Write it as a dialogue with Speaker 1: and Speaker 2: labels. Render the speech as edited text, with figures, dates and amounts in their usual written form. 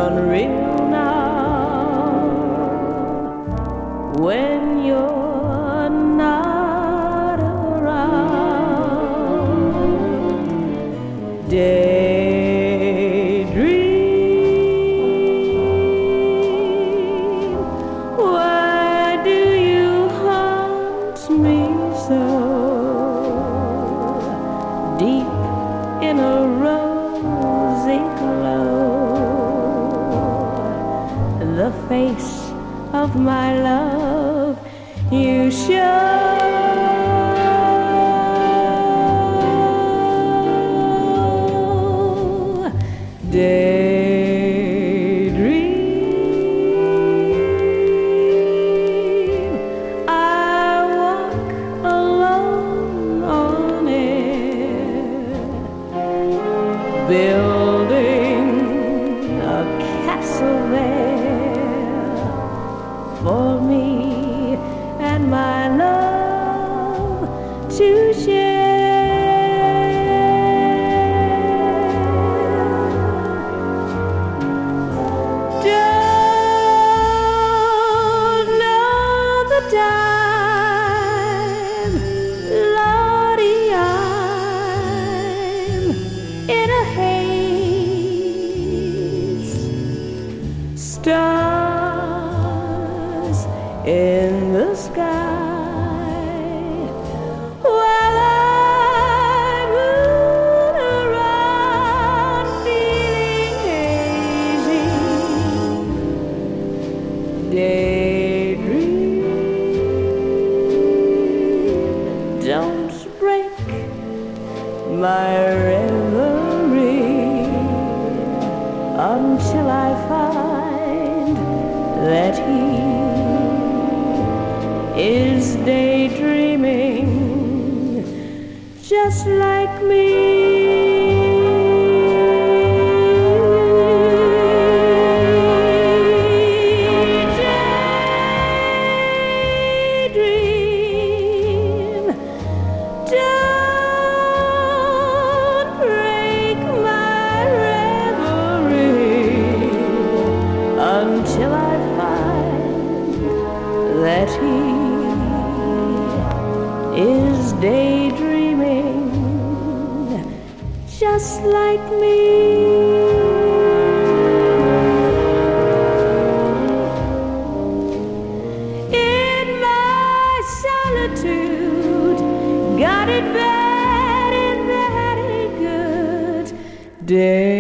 Speaker 1: unreal now when you're not around. Daydream, why do you haunt me so deep in a rosy glow? The face of my love you show. Daydream, I walk alone on air, building a castle there for me and my love to share. Don't know the time, Lordy, I'm in a haze. Stars in the sky while I moon around feeling hazy. Daydream, don't break my reverie until I find that he is daydreaming just like me. Daydream, don't break my reverie until I find that he is daydreaming just like me. In my solitude, got it bad and very good.